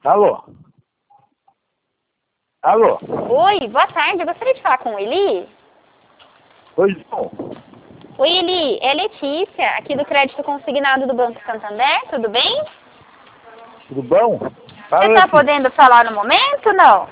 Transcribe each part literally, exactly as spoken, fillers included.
Alô? Alô? Oi, boa tarde. Eu gostaria de falar com o Eli. Pois não. Oi, Eli. É Letícia, aqui do Crédito Consignado do Banco Santander. Tudo bem? Tudo bom? Fala, Você está Letícia. podendo falar no momento, não?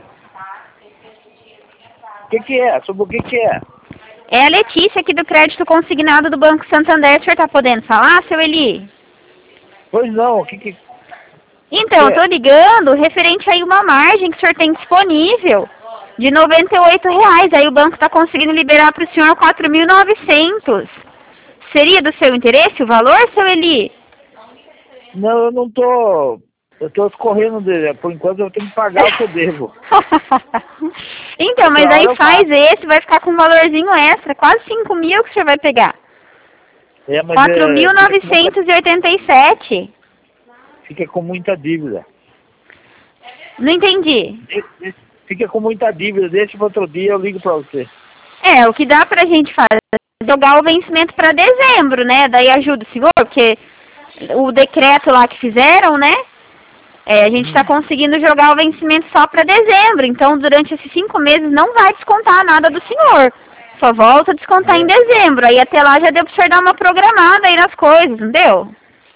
O que que é? Sobre o que que é? É a Letícia, aqui do Crédito Consignado do Banco Santander. O senhor está podendo falar, seu Eli? Pois não, o que que... Então, eu que tô é? ligando referente aí uma margem que o senhor tem disponível de noventa e oito reais. Aí o banco está conseguindo liberar para o senhor quatro mil e novecentos. Seria do seu interesse o valor, seu Eli? Não, eu não tô... Eu tô escorrendo dele. Por enquanto eu tenho que pagar o que eu devo. Então, mas Outra hora aí eu faz pago. esse, vai ficar com um valorzinho extra, quase cinco mil que o senhor vai pegar. É, mas quatro mil é, fica, com muita, novecentos e oitenta e sete. fica com muita dívida. Não entendi. De- de- Fica com muita dívida. Deixa para outro dia, eu ligo para você. É, o que dá pra gente fazer é jogar o vencimento pra dezembro, né? Daí ajuda o senhor, porque o decreto lá que fizeram, né? É, a gente está Hum. conseguindo jogar o vencimento só para dezembro. Então, durante esses cinco meses, não vai descontar nada do senhor. Só volta a descontar em É. dezembro. Aí até lá já deu para o senhor dar uma programada aí nas coisas, não deu?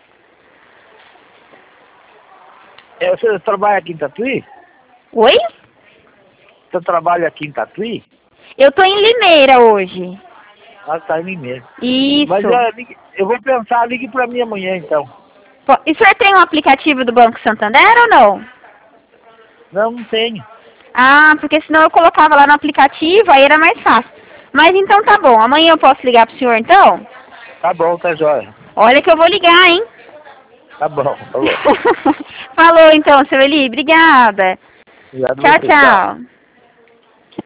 É, você trabalha aqui em Tatuí? Oi? Você trabalha aqui em Tatuí? Eu tô em Limeira hoje. Ah, tá em mim mesmo. Isso. Mas é, ligue- eu vou pensar, ligue para mim amanhã então. Pô, e o senhor tem um aplicativo do Banco Santander ou não? Não, não tenho. Ah, porque senão eu colocava lá no aplicativo, aí era mais fácil. Mas então tá bom. Amanhã eu posso ligar pro senhor então? Tá bom, tá jóia. Olha que eu vou ligar, hein? Tá bom, falou. Falou então, seu Eli. Obrigada. Obrigado Tchau, você, tchau. tchau.